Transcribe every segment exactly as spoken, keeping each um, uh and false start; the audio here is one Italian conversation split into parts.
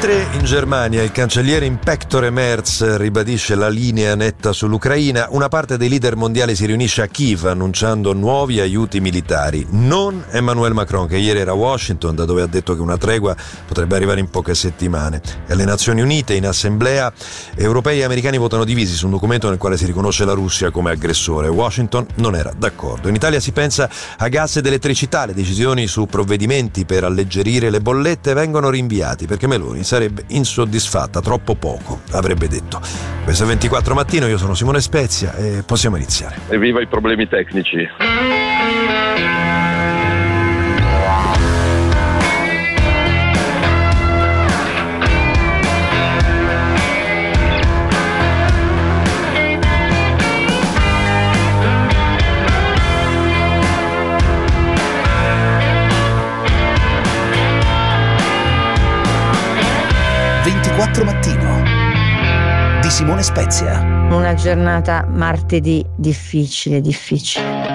Mentre in Germania il cancelliere in pectore Merz ribadisce la linea netta sull'Ucraina, una parte dei leader mondiali si riunisce a Kiev annunciando nuovi aiuti militari. Non Emmanuel Macron, che ieri era a Washington, da dove ha detto che una tregua potrebbe arrivare in poche settimane. E alle Nazioni Unite, in assemblea, europei e americani votano divisi su un documento nel quale si riconosce la Russia come aggressore. Washington non era d'accordo. In Italia si pensa a gas ed elettricità. Le decisioni su provvedimenti per alleggerire le bollette vengono rinviati perché Meloni sarebbe insoddisfatta, troppo poco, avrebbe detto. Questo è ventiquattro Mattino, io sono Simone Spezia e possiamo iniziare. Evviva i problemi tecnici. ventiquattro Mattino di Simone Spezia. Una giornata martedì difficile, difficile.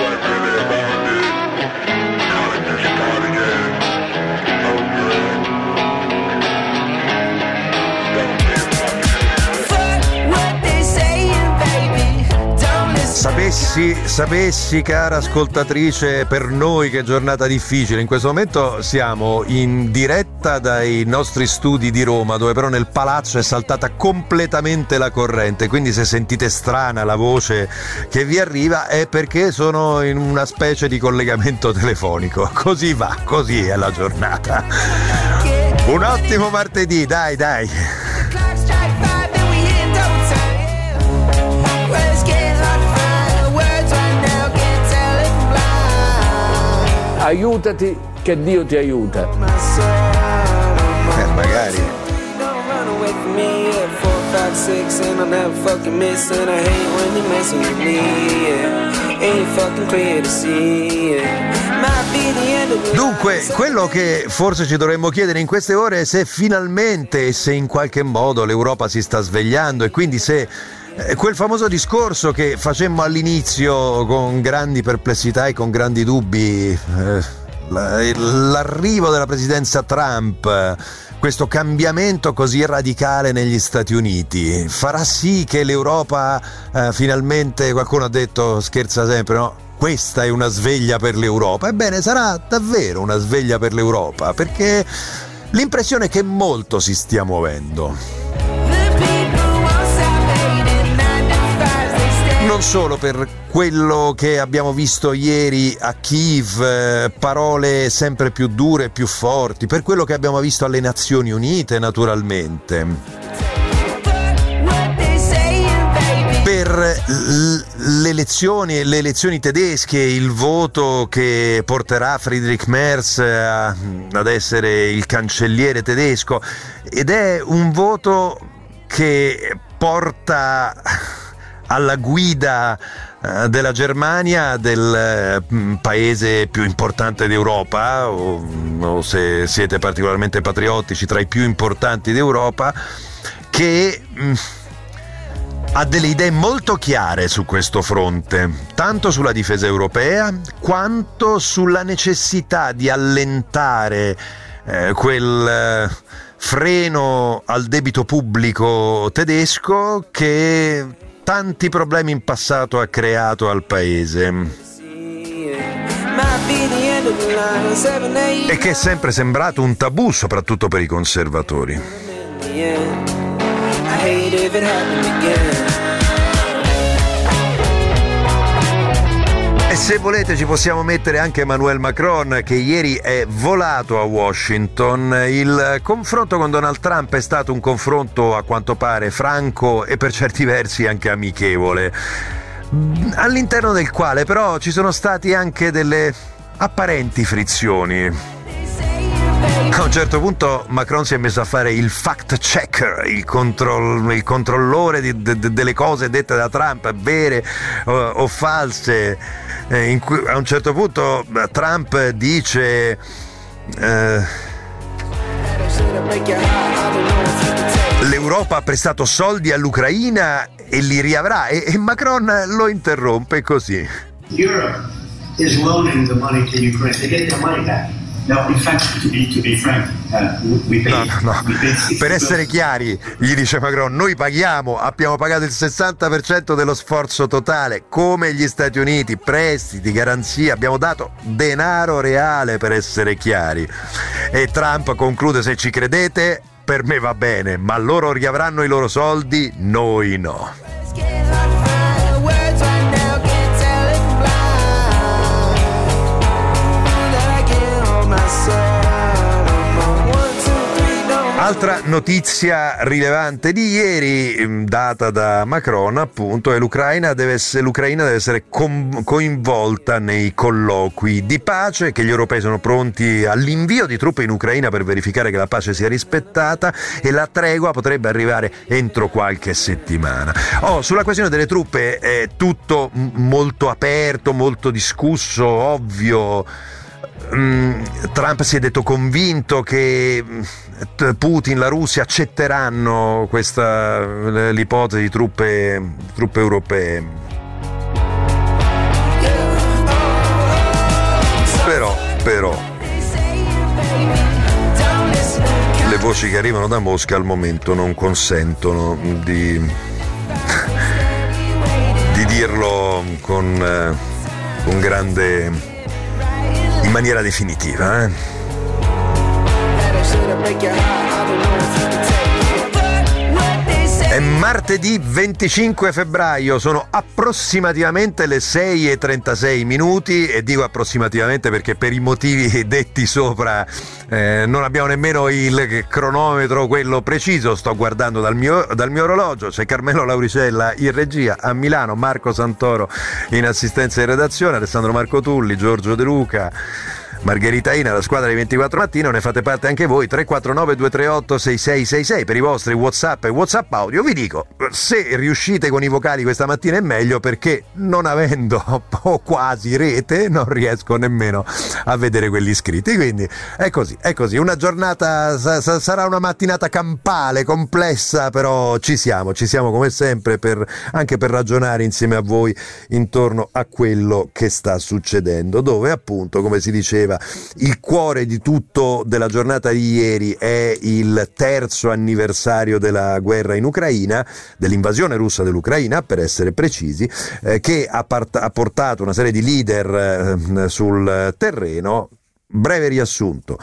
Sapessi, sapessi, cara ascoltatrice, per noi che giornata difficile. In questo momento siamo in diretta dai nostri studi di Roma, dove però nel palazzo è saltata completamente la corrente, quindi se sentite strana la voce che vi arriva è perché sono in una specie di collegamento telefonico. Così va, così è la giornata. Un ottimo martedì, dai, dai. Aiutati che Dio ti aiuta. Eh, magari. Dunque, quello che forse ci dovremmo chiedere in queste ore è se finalmente e se in qualche modo l'Europa si sta svegliando e quindi se quel famoso discorso che facemmo all'inizio con grandi perplessità e con grandi dubbi, eh, l'arrivo della presidenza Trump, questo cambiamento così radicale negli Stati Uniti, farà sì che l'Europa eh, finalmente, qualcuno ha detto, scherza sempre, no? Questa è una sveglia per l'Europa. Ebbene, sarà davvero una sveglia per l'Europa, perché l'impressione è che molto si stia muovendo. Non solo per quello che abbiamo visto ieri a Kiev, eh, parole sempre più dure e più forti, per quello che abbiamo visto alle Nazioni Unite naturalmente, per le elezioni, le elezioni tedesche, il voto che porterà Friedrich Merz a, ad essere il cancelliere tedesco, ed è un voto che porta alla guida uh, della Germania, del uh, paese più importante d'Europa, o, o se siete particolarmente patriottici, tra i più importanti d'Europa, che mh, ha delle idee molto chiare su questo fronte, tanto sulla difesa europea quanto sulla necessità di allentare eh, quel uh, freno al debito pubblico tedesco che tanti problemi in passato ha creato al paese e che è sempre sembrato un tabù, soprattutto per i conservatori. E se volete ci possiamo mettere anche Emmanuel Macron, che ieri è volato a Washington. Il confronto con Donald Trump è stato un confronto a quanto pare franco e per certi versi anche amichevole, all'interno del quale però ci sono stati anche delle apparenti frizioni. A un certo punto Macron si è messo a fare il fact checker, il, controll- il controllore di, de- de- delle cose dette da Trump, vere o, o false. Eh, in cui, a un certo punto Trump dice eh, l'Europa ha prestato soldi all'Ucraina e li riavrà, e, e Macron lo interrompe così. Europe is loaning the money to Ukraine to get their money back. No, in fact, to be, to be frank, uh, we pay, No, no, no. we pay Per essere chiari, gli dice Macron, noi paghiamo, abbiamo pagato il sessanta per cento dello sforzo totale, come gli Stati Uniti, prestiti, garanzie, abbiamo dato denaro reale, per essere chiari. E Trump conclude: se ci credete, per me va bene, ma loro riavranno i loro soldi, noi no. Altra notizia rilevante di ieri, data da Macron, appunto, è l'Ucraina deve essere, l'Ucraina deve essere com- coinvolta nei colloqui di pace, che gli europei sono pronti all'invio di truppe in Ucraina per verificare che la pace sia rispettata, e la tregua potrebbe arrivare entro qualche settimana. Oh, sulla questione delle truppe è tutto m- molto aperto, molto discusso, ovvio. Trump si è detto convinto che Putin, la Russia accetteranno questa l'ipotesi di truppe, truppe europee. Però, però le voci che arrivano da Mosca al momento non consentono di, di dirlo con, con grande in maniera definitiva, eh? È martedì venticinque febbraio, sono approssimativamente le sei e trentasei minuti, e dico approssimativamente perché per i motivi detti sopra eh, non abbiamo nemmeno il cronometro, quello preciso. Sto guardando dal mio, dal mio orologio, c'è Carmelo Lauricella in regia a Milano, Marco Santoro in assistenza di redazione, Alessandro Marco Tulli, Giorgio De Luca, Margherita Ina, la squadra di ventiquattro Mattino. Ne fate parte anche voi, tre quattro nove due tre otto sei sei sei sei per i vostri WhatsApp e WhatsApp audio. Vi dico, se riuscite con i vocali questa mattina è meglio, perché non avendo o quasi rete non riesco nemmeno a vedere quelli iscritti, quindi è così, è così. Una giornata, sa- sarà una mattinata campale, complessa, però ci siamo, ci siamo come sempre per, anche per ragionare insieme a voi intorno a quello che sta succedendo, dove appunto, come si diceva, il cuore di tutto della giornata di ieri è il terzo anniversario della guerra in Ucraina, dell'invasione russa dell'Ucraina per essere precisi, eh, che ha, part- ha portato una serie di leader eh, sul terreno. Breve riassunto.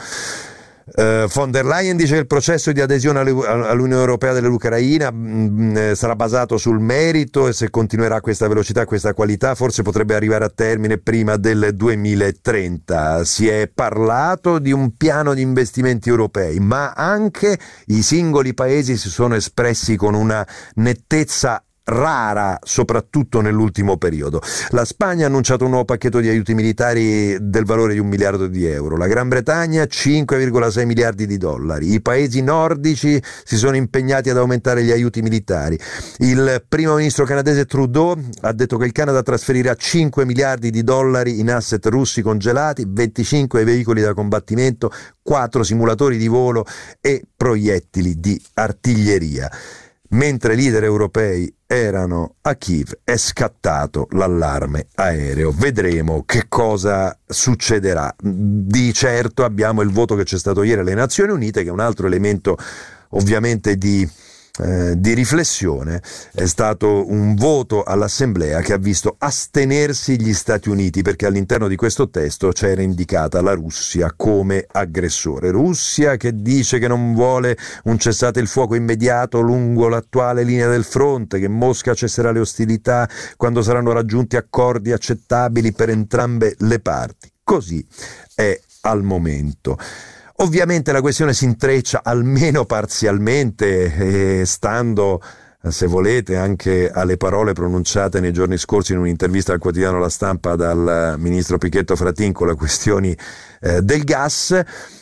Uh, von der Leyen dice che il processo di adesione all'Unione Europea dell'Ucraina mh, sarà basato sul merito, e se continuerà a questa velocità e questa qualità forse potrebbe arrivare a termine prima del duemilatrenta. Si è parlato di un piano di investimenti europei, ma anche i singoli paesi si sono espressi con una nettezza rara, soprattutto nell'ultimo periodo. La Spagna ha annunciato un nuovo pacchetto di aiuti militari del valore di un miliardo di euro, la Gran Bretagna cinque virgola sei miliardi di dollari, i paesi nordici si sono impegnati ad aumentare gli aiuti militari. Il primo ministro canadese Trudeau ha detto che il Canada trasferirà cinque miliardi di dollari in asset russi congelati, venticinque veicoli da combattimento, quattro simulatori di volo e proiettili di artiglieria. Mentre i leader europei erano a Kiev è scattato l'allarme aereo. Vedremo che cosa succederà. Di certo abbiamo il voto che c'è stato ieri alle Nazioni Unite, che è un altro elemento ovviamente di Eh, di riflessione. È stato un voto all'Assemblea che ha visto astenersi gli Stati Uniti, perché all'interno di questo testo c'era indicata la Russia come aggressore. Russia che dice che non vuole un cessate il fuoco immediato lungo l'attuale linea del fronte, che Mosca cesserà le ostilità quando saranno raggiunti accordi accettabili per entrambe le parti. Così è al momento. Ovviamente la questione si intreccia almeno parzialmente, eh, stando, se volete, anche alle parole pronunciate nei giorni scorsi in un'intervista al quotidiano La Stampa dal ministro Pichetto Fratin con le questioni eh, del gas.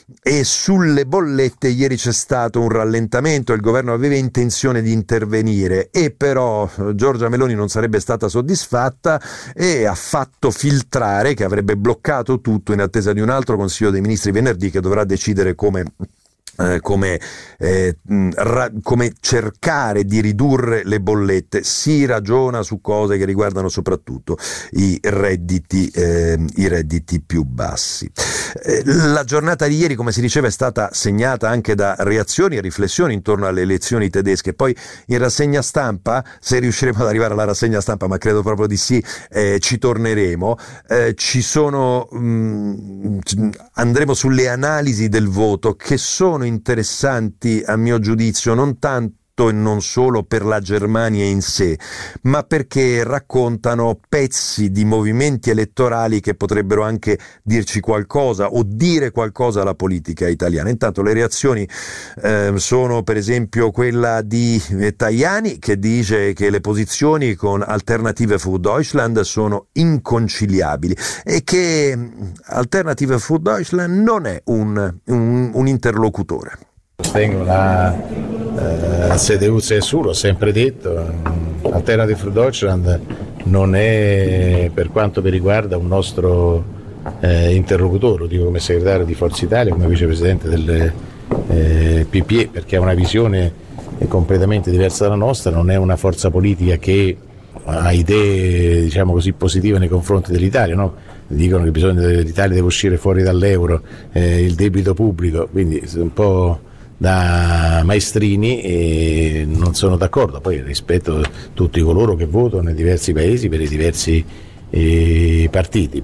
E sulle bollette ieri c'è stato un rallentamento, il governo aveva intenzione di intervenire, e però Giorgia Meloni non sarebbe stata soddisfatta e ha fatto filtrare che avrebbe bloccato tutto in attesa di un altro Consiglio dei Ministri venerdì, che dovrà decidere come Eh, come, eh, ra- come cercare di ridurre le bollette. Si ragiona su cose che riguardano soprattutto i redditi, eh, i redditi più bassi. Eh, la giornata di ieri, come si diceva, è stata segnata anche da reazioni e riflessioni intorno alle elezioni tedesche. Poi in rassegna stampa, se riusciremo ad arrivare alla rassegna stampa, ma credo proprio di sì, eh, ci torneremo. Eh, ci sono, mh, andremo sulle analisi del voto, che sono interessanti a mio giudizio non tanto e non solo per la Germania in sé, ma perché raccontano pezzi di movimenti elettorali che potrebbero anche dirci qualcosa o dire qualcosa alla politica italiana. Intanto le reazioni eh, sono per esempio quella di Tajani, che dice che le posizioni con Alternative für Deutschland sono inconciliabili e che Alternative für Deutschland non è un, un, un interlocutore. Sostengo la eh, C D U C S U, l'ho sempre detto, Alternative für Deutschland non è, per quanto mi riguarda, un nostro eh, interlocutore, lo dico come segretario di Forza Italia, come vicepresidente del eh, P P E, perché ha una visione completamente diversa dalla nostra, non è una forza politica che ha idee, diciamo così, positive nei confronti dell'Italia, no? Dicono che bisogna, l'Italia deve uscire fuori dall'euro, eh, il debito pubblico, quindi un po' da maestrini, e non sono d'accordo. Poi rispetto tutti coloro che votano nei diversi paesi per i diversi eh, partiti.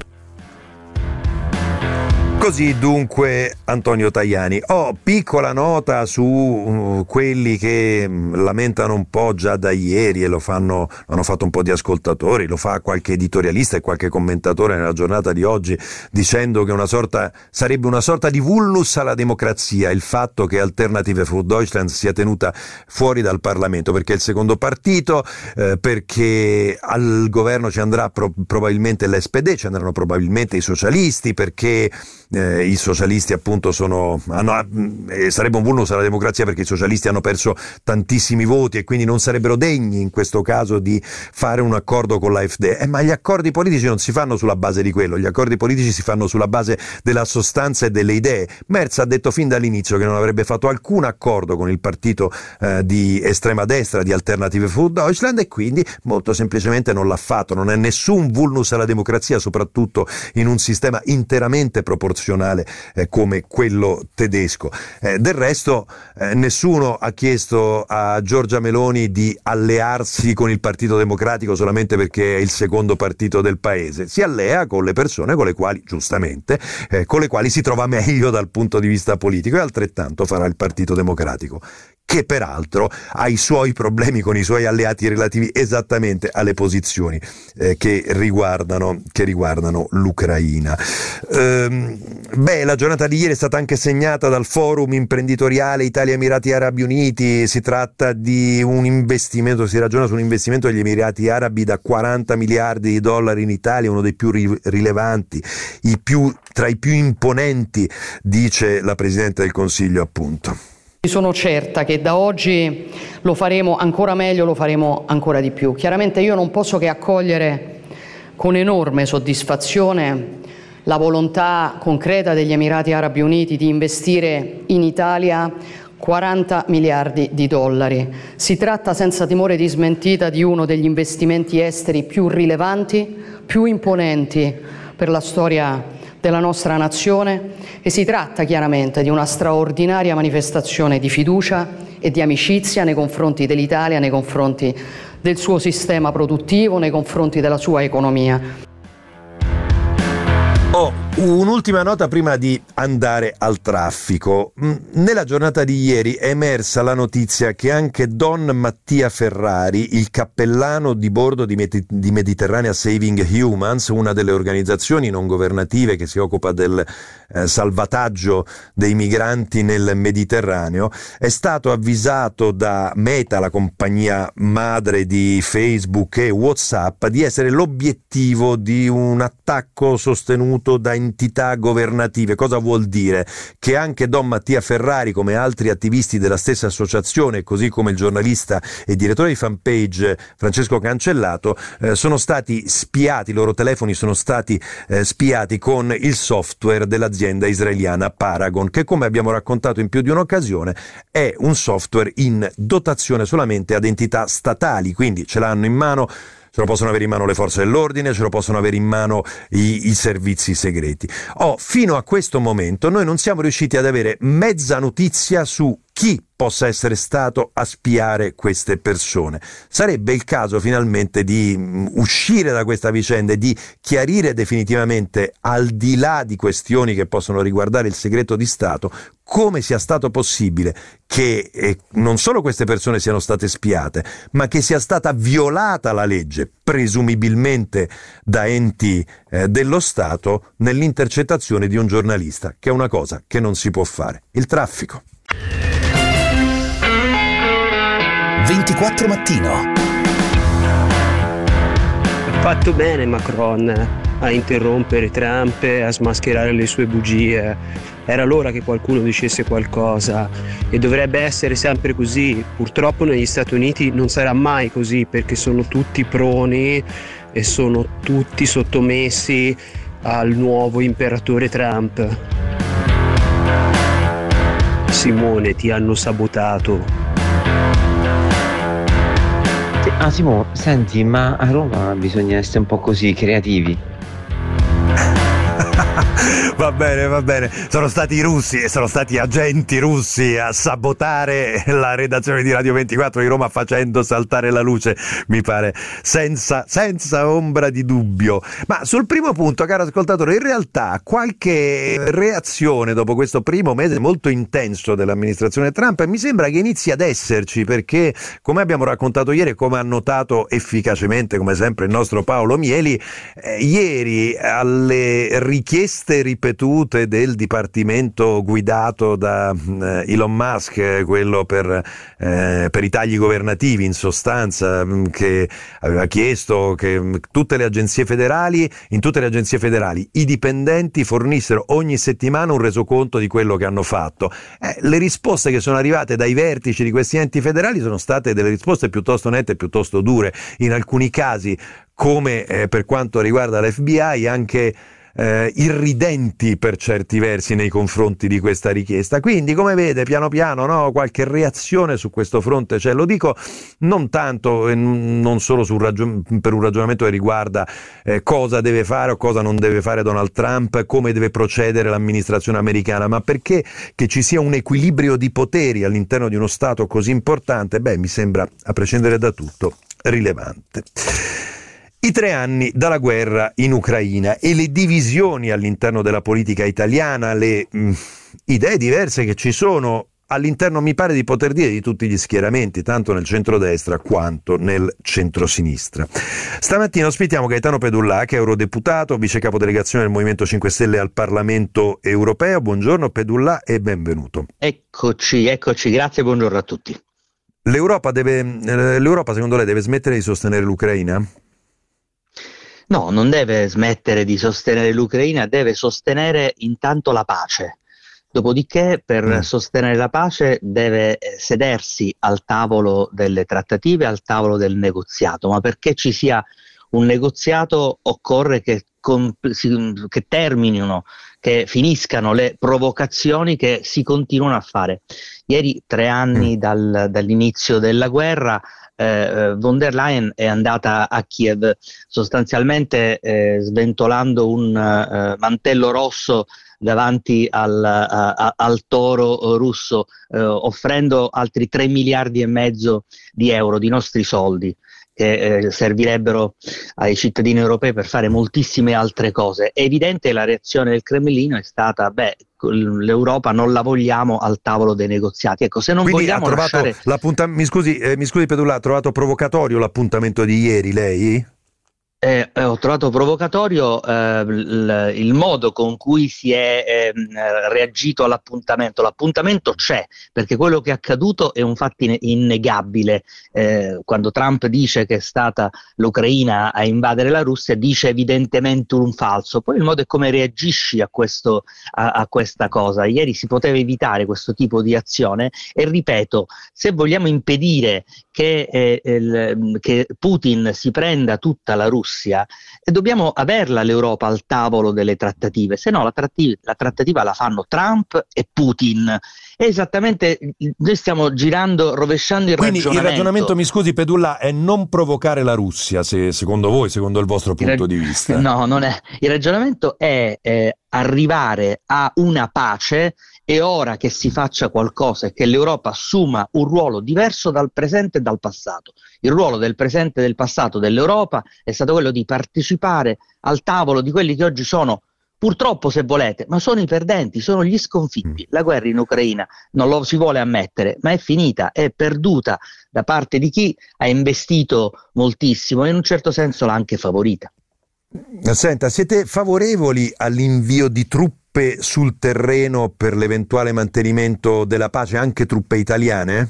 Così dunque Antonio Tajani. Oh, piccola nota su uh, quelli che lamentano un po' già da ieri, e lo fanno, hanno fatto un po' di ascoltatori, lo fa qualche editorialista e qualche commentatore nella giornata di oggi, dicendo che una sorta, sarebbe una sorta di vulnus alla democrazia il fatto che Alternative für Deutschland sia tenuta fuori dal Parlamento, perché è il secondo partito, eh, perché al governo ci andrà pro- probabilmente l'S P D, ci andranno probabilmente i socialisti, perché Eh, i socialisti appunto sono hanno, eh, sarebbe un vulnus alla democrazia, perché i socialisti hanno perso tantissimi voti e quindi non sarebbero degni in questo caso di fare un accordo con l'A F D. Eh, ma gli accordi politici non si fanno sulla base di quello, gli accordi politici si fanno sulla base della sostanza e delle idee. Merz ha detto fin dall'inizio che non avrebbe fatto alcun accordo con il partito eh, di estrema destra, di Alternative für Deutschland, e quindi molto semplicemente non l'ha fatto. Non è nessun vulnus alla democrazia, soprattutto in un sistema interamente proporzionale Eh, come quello tedesco. Eh, del resto eh, nessuno ha chiesto a Giorgia Meloni di allearsi con il Partito Democratico solamente perché è il secondo partito del paese. Si allea con le persone con le quali, giustamente, eh, con le quali si trova meglio dal punto di vista politico, e altrettanto farà il Partito Democratico, che peraltro ha i suoi problemi con i suoi alleati relativi esattamente alle posizioni eh, che riguardano che riguardano l'Ucraina. Ehm, beh, la giornata di ieri è stata anche segnata dal forum imprenditoriale Italia-Emirati Arabi Uniti. Si tratta di un investimento, si ragiona su un investimento degli Emirati Arabi da quaranta miliardi di dollari in Italia, uno dei più ri- rilevanti, i più, tra i più imponenti, dice la Presidente del Consiglio appunto. Sono certa che da oggi lo faremo ancora meglio, lo faremo ancora di più. Chiaramente io non posso che accogliere con enorme soddisfazione la volontà concreta degli Emirati Arabi Uniti di investire in Italia quaranta miliardi di dollari. Si tratta, senza timore di smentita, di uno degli investimenti esteri più rilevanti, più imponenti per la storia della nostra nazione, e si tratta chiaramente di una straordinaria manifestazione di fiducia e di amicizia nei confronti dell'Italia, nei confronti del suo sistema produttivo, nei confronti della sua economia. Oh, un'ultima nota prima di andare al traffico. Nella giornata di ieri è emersa la notizia che anche Don Mattia Ferrari, il cappellano di bordo di, Med- di Mediterranea Saving Humans, una delle organizzazioni non governative che si occupa del eh, salvataggio dei migranti nel Mediterraneo, è stato avvisato da Meta, la compagnia madre di Facebook e WhatsApp, di essere l'obiettivo di un attacco sostenuto da entità governative. Cosa vuol dire? Che anche Don Mattia Ferrari, come altri attivisti della stessa associazione, così come il giornalista e direttore di fanpage Francesco Cancellato, eh, sono stati spiati, i loro telefoni sono stati eh, spiati con il software dell'azienda israeliana Paragon, che, come abbiamo raccontato in più di un'occasione, è un software in dotazione solamente ad entità statali, quindi ce l'hanno in mano, ce lo possono avere in mano le forze dell'ordine, ce lo possono avere in mano i, i servizi segreti. Oh, fino a questo momento noi non siamo riusciti ad avere mezza notizia su chi possa essere stato a spiare queste persone. Sarebbe il caso finalmente di mh, uscire da questa vicenda e di chiarire definitivamente, al di là di questioni che possono riguardare il segreto di Stato, come sia stato possibile che eh, non solo queste persone siano state spiate, ma che sia stata violata la legge, presumibilmente da enti eh, dello Stato, nell'intercettazione di un giornalista, che è una cosa che non si può fare. Il traffico. ventiquattro Mattino. Ha fatto bene Macron a interrompere Trump, a smascherare le sue bugie. Era l'ora che qualcuno dicesse qualcosa, e dovrebbe essere sempre così. Purtroppo negli Stati Uniti non sarà mai così, perché sono tutti proni e sono tutti sottomessi al nuovo imperatore Trump. Simone, ti hanno sabotato. Ah Simo, senti, ma a Roma bisogna essere un po' così creativi. Va bene, va bene. Sono stati i russi e sono stati agenti russi a sabotare la redazione di Radio ventiquattro di Roma, facendo saltare la luce, mi pare, senza, senza ombra di dubbio. Ma sul primo punto, caro ascoltatore, in realtà qualche reazione dopo questo primo mese molto intenso dell'amministrazione Trump mi sembra che inizi ad esserci, perché, come abbiamo raccontato ieri e come ha notato efficacemente, come sempre, il nostro Paolo Mieli, eh, ieri alle richieste ripetute del dipartimento guidato da eh, Elon Musk, quello per, eh, per i tagli governativi, in sostanza, che aveva chiesto che tutte le agenzie federali, in tutte le agenzie federali, i dipendenti fornissero ogni settimana un resoconto di quello che hanno fatto. Eh, le risposte che sono arrivate dai vertici di questi enti federali sono state delle risposte piuttosto nette e piuttosto dure, in alcuni casi, come eh, per quanto riguarda l'F B I, anche Eh, irridenti per certi versi nei confronti di questa richiesta. Quindi, come vede, piano piano, no, qualche reazione su questo fronte c'è. Lo dico non tanto e non solo sul ragion- per un ragionamento che riguarda eh, cosa deve fare o cosa non deve fare Donald Trump, come deve procedere l'amministrazione americana, ma perché che ci sia un equilibrio di poteri all'interno di uno Stato così importante, beh, mi sembra, a prescindere da tutto, rilevante. I tre anni dalla guerra in Ucraina e le divisioni all'interno della politica italiana, le mh, idee diverse che ci sono all'interno, mi pare di poter dire, di tutti gli schieramenti, tanto nel centrodestra quanto nel centrosinistra. Stamattina ospitiamo Gaetano Pedulla, che è eurodeputato, vice capodelegazione del Movimento cinque Stelle al Parlamento europeo. Buongiorno Pedulla e benvenuto. Eccoci, eccoci, grazie, buongiorno a tutti. L'Europa deve, eh, l'Europa secondo lei deve smettere di sostenere l'Ucraina? No, non deve smettere di sostenere l'Ucraina, deve sostenere intanto la pace. Dopodiché, per mm. sostenere la pace deve sedersi al tavolo delle trattative, al tavolo del negoziato, ma perché ci sia un negoziato occorre che, che terminino, che finiscano le provocazioni che si continuano a fare. Ieri, tre anni mm. dal, dall'inizio della guerra, Eh, von der Leyen è andata a Kiev sostanzialmente eh, sventolando un uh, mantello rosso davanti al, uh, al toro russo, uh, offrendo altri tre miliardi e mezzo di euro di nostri soldi, che eh, servirebbero ai cittadini europei per fare moltissime altre cose. È evidente che la reazione del Cremlino è stata: beh, l'Europa non la vogliamo al tavolo dei negoziati. Ecco, se non Quindi vogliamo ha trovato lasciare... mi scusi, eh, mi scusi Pedulla, ha trovato provocatorio l'appuntamento di ieri lei? Eh, ho trovato provocatorio eh, il, il modo con cui si è eh, reagito all'appuntamento. L'appuntamento c'è, perché quello che è accaduto è un fatto in- innegabile. Eh, quando Trump dice che è stata l'Ucraina a invadere la Russia, dice evidentemente un falso. Poi il modo è come reagisci a, questo, a, a questa cosa. Ieri si poteva evitare questo tipo di azione e, ripeto, se vogliamo impedire che, eh, il, che Putin si prenda tutta la Russia, e dobbiamo averla l'Europa al tavolo delle trattative, se no la, tratti- la trattativa la fanno Trump e Putin. È esattamente, noi stiamo girando, rovesciando il Quindi ragionamento. il ragionamento, mi scusi Pedulla, è non provocare la Russia, se secondo voi, secondo il vostro punto il rag- di vista. No, non è. Il ragionamento è eh, arrivare a una pace. È ora che si faccia qualcosa e che l'Europa assuma un ruolo diverso dal presente e dal passato. Il ruolo del presente e del passato dell'Europa è stato quello di partecipare al tavolo di quelli che oggi sono, purtroppo se volete, ma sono i perdenti, sono gli sconfitti. La guerra in Ucraina non lo si vuole ammettere, ma è finita, è perduta da parte di chi ha investito moltissimo e in un certo senso l'ha anche favorita. Senta, siete favorevoli all'invio di truppe sul terreno per l'eventuale mantenimento della pace, anche truppe italiane?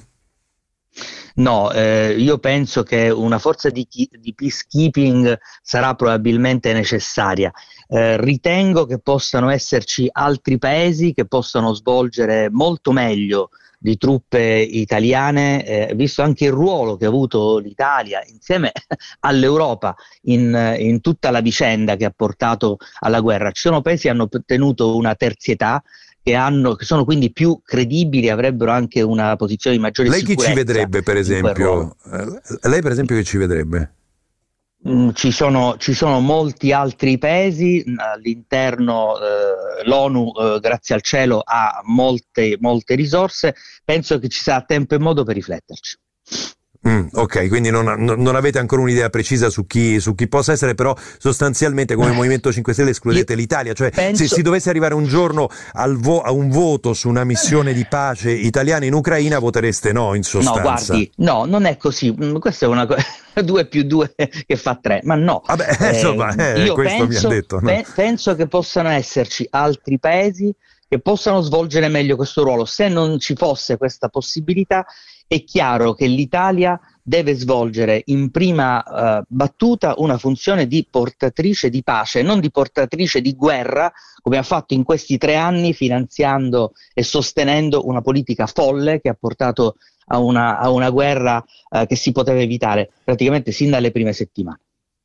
No, eh, io penso che una forza di, di peacekeeping sarà probabilmente necessaria. Eh, ritengo che possano esserci altri paesi che possano svolgere molto meglio di truppe italiane, eh, visto anche il ruolo che ha avuto l'Italia insieme all'Europa in, in tutta la vicenda che ha portato alla guerra. Ci sono paesi che hanno ottenuto una terzietà, che, hanno, che sono quindi più credibili, avrebbero anche una posizione di maggiore lei sicurezza. Lei chi ci vedrebbe, per esempio? Lei per esempio che ci vedrebbe? Mm, ci sono, ci sono molti altri paesi all'interno, eh, l'ONU eh, grazie al cielo ha molte, molte risorse, penso che ci sarà tempo e modo per rifletterci. Mm, ok, quindi non, non avete ancora un'idea precisa su chi, su chi possa essere, però sostanzialmente come Movimento cinque Stelle escludete Io l'Italia, cioè penso... se si dovesse arrivare un giorno al vo- a un voto su una missione di pace italiana in Ucraina votereste no, in sostanza? No, guardi, no, non è così, questa è una cosa, due più due che fa tre, ma no. Vabbè, eh, insomma, eh, io questo penso, mi ha detto. No? pe- penso che possano esserci altri paesi che possano svolgere meglio questo ruolo. Se non ci fosse questa possibilità, è chiaro che l'Italia deve svolgere in prima uh, battuta una funzione di portatrice di pace, non di portatrice di guerra, come ha fatto in questi tre anni finanziando e sostenendo una politica folle che ha portato a una, a una guerra uh, che si poteva evitare praticamente sin dalle prime settimane.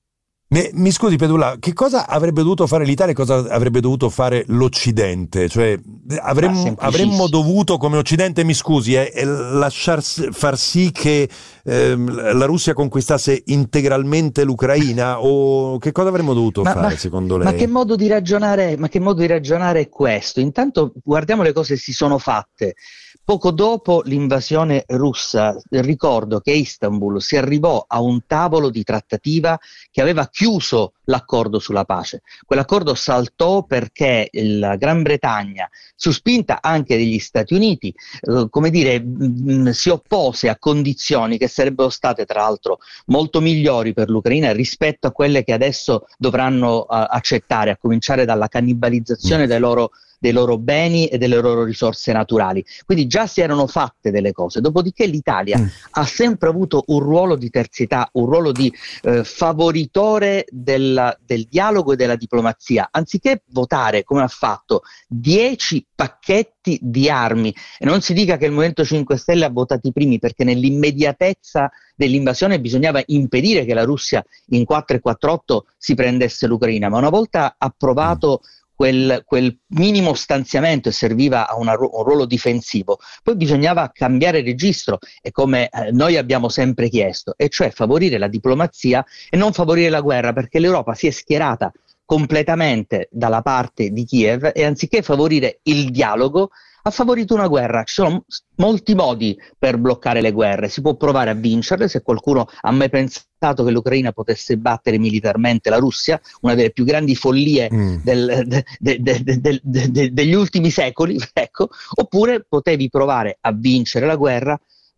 Mi, mi scusi Pedulla, che cosa avrebbe dovuto fare l'Italia e cosa avrebbe dovuto fare l'Occidente? Cioè avremmo, avremmo dovuto come Occidente, mi scusi, eh, eh, lasciar far sì che eh, la Russia conquistasse integralmente l'Ucraina, o che cosa avremmo dovuto ma, fare ma, secondo lei? Ma che modo di ragionare, ma che modo di ragionare è questo? Intanto guardiamo le cose che si sono fatte. Poco dopo l'invasione russa, ricordo che a Istanbul si arrivò a un tavolo di trattativa che aveva chiuso l'accordo sulla pace. Quell'accordo saltò perché la Gran Bretagna, su spinta anche degli Stati Uniti, eh, come dire, mh, si oppose a condizioni che sarebbero state tra l'altro molto migliori per l'Ucraina rispetto a quelle che adesso dovranno uh, accettare, a cominciare dalla cannibalizzazione mm. dei loro dei loro beni e delle loro risorse naturali. Quindi già si erano fatte delle cose, dopodiché l'Italia mm. ha sempre avuto un ruolo di terzietà, un ruolo di eh, favoritore del, del dialogo e della diplomazia, anziché votare come ha fatto dieci pacchetti di armi, e non si dica che il Movimento cinque Stelle ha votato i primi, perché nell'immediatezza dell'invasione bisognava impedire che la Russia in quattro e quarantotto si prendesse l'Ucraina, ma una volta approvato mm. Quel, quel minimo stanziamento e serviva a una, un ruolo difensivo, poi bisognava cambiare registro, e come eh, noi abbiamo sempre chiesto, e cioè favorire la diplomazia e non favorire la guerra, perché l'Europa si è schierata completamente dalla parte di Kiev e anziché favorire il dialogo ha favorito una guerra. Ci sono molti modi per bloccare le guerre, si può provare a vincerle, se qualcuno ha mai pensato che l'Ucraina potesse battere militarmente la Russia, una delle più grandi follie mm. del, de, de, de, de, de, de, degli ultimi secoli, ecco, oppure potevi provare a vincere la guerra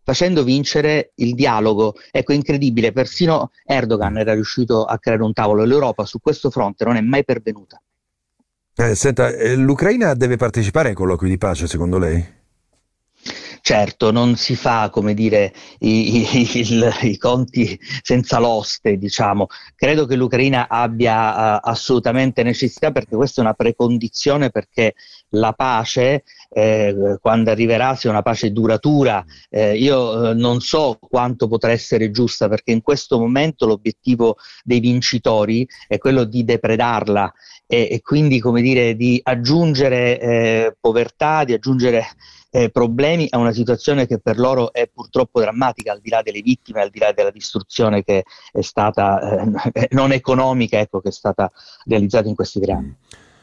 facendo vincere il dialogo. Ecco, è incredibile, persino Erdogan era riuscito a creare un tavolo, l'Europa su questo fronte non è mai pervenuta. Eh, senta, eh, l'Ucraina deve partecipare ai colloqui di pace, secondo lei? Certo, non si fa, come dire, i, i, il, i conti senza l'oste, diciamo. Credo che l'Ucraina abbia uh, assolutamente necessità, perché questa è una precondizione perché la pace, eh, quando arriverà, sia una pace duratura. Eh, io eh, non so quanto potrà essere giusta, perché in questo momento l'obiettivo dei vincitori è quello di depredarla e, e quindi, come dire, di aggiungere eh, povertà, di aggiungere Eh, problemi a una situazione che per loro è purtroppo drammatica, al di là delle vittime, al di là della distruzione che è stata eh, non economica, ecco, che è stata realizzata in questi tre anni.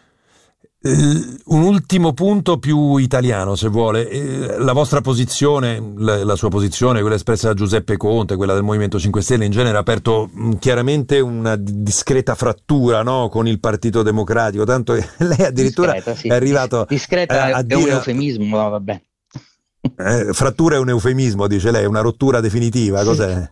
Uh, un ultimo punto più italiano, se vuole. Uh, la vostra posizione, la, la sua posizione, quella espressa da Giuseppe Conte, quella del Movimento cinque Stelle in genere, ha aperto mh, chiaramente una discreta frattura, no, con il Partito Democratico, tanto che lei addirittura discreta, sì. è arrivato discreta a, a è dire, un eufemismo, ma vabbè. Eh, frattura è un eufemismo, dice lei, una rottura definitiva, cos'è?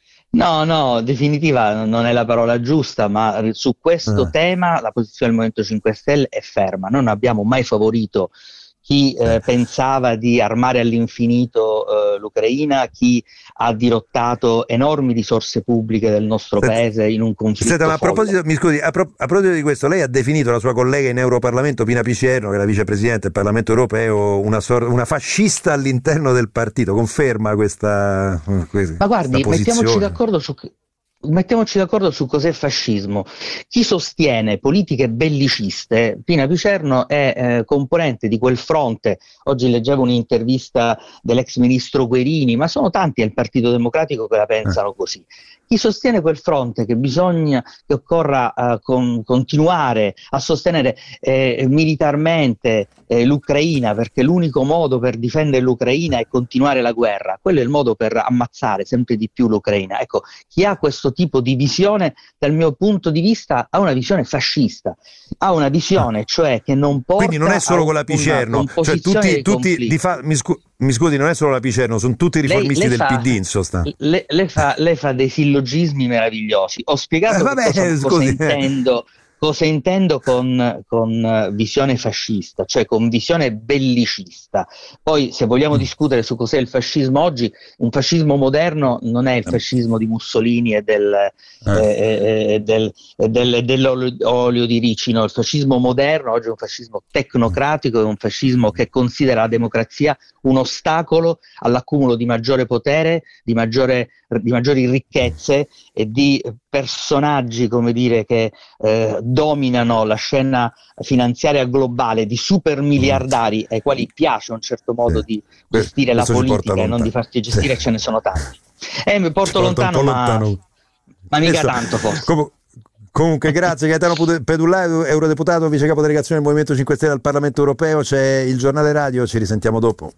No, no, definitiva non è la parola giusta, ma su questo Ah. tema la posizione del Movimento cinque Stelle è ferma. Non abbiamo mai favorito chi eh, pensava di armare all'infinito eh, l'Ucraina, chi ha dirottato enormi risorse pubbliche del nostro Senta, paese in un conflitto Senta, ma a folle. proposito, mi scusi, a, pro- a proposito di questo, lei ha definito la sua collega in Europarlamento, Pina Picerno, che è la vicepresidente del Parlamento europeo, una, sor- una fascista all'interno del partito. Conferma questa, questa Ma guardi, posizione? mettiamoci d'accordo su Mettiamoci d'accordo su cos'è il fascismo. Chi sostiene politiche belliciste, Pina Picerno è eh, componente di quel fronte. Oggi leggevo un'intervista dell'ex ministro Guerini, ma sono tanti al Partito Democratico che la pensano eh. così. Chi sostiene quel fronte che bisogna, che occorra uh, con, continuare a sostenere eh, militarmente eh, l'Ucraina, perché l'unico modo per difendere l'Ucraina è continuare la guerra, quello è il modo per ammazzare sempre di più l'Ucraina. Ecco, chi ha questo tipo di visione, dal mio punto di vista, ha una visione fascista, ha una visione, cioè che non porta. Quindi non è solo con la Picerno, cioè tutti, tutti di fa, mi, scu- mi scusi, non è solo la Picerno, sono tutti i riformisti lei, lei del fa, P D in sostanza. Le, lei, fa, lei fa dei sillogismi meravigliosi. Ho spiegato eh, vabbè, cosa, scusi. cosa intendo. Cosa intendo con, con visione fascista, cioè con visione bellicista. Poi, se vogliamo discutere su cos'è il fascismo oggi, un fascismo moderno non è il fascismo di Mussolini e, del, eh. eh, del, del, dell'olio di ricino. Il fascismo moderno oggi è un fascismo tecnocratico, è un fascismo che considera la democrazia un ostacolo all'accumulo di maggiore potere, di, maggiore, di maggiori ricchezze e di personaggi, come dire, che eh, dominano la scena finanziaria globale, di super miliardari ai quali piace un certo modo sì. di gestire la politica e non di farsi gestire, sì. ce ne sono tanti. Eh, mi porto lontano, lontano, ma, ma mica Adesso, tanto forse. Com- comunque grazie Gaetano Pedulla, eurodeputato, vice capo delegazione del Movimento cinque Stelle al Parlamento Europeo. C'è il giornale radio, ci risentiamo dopo.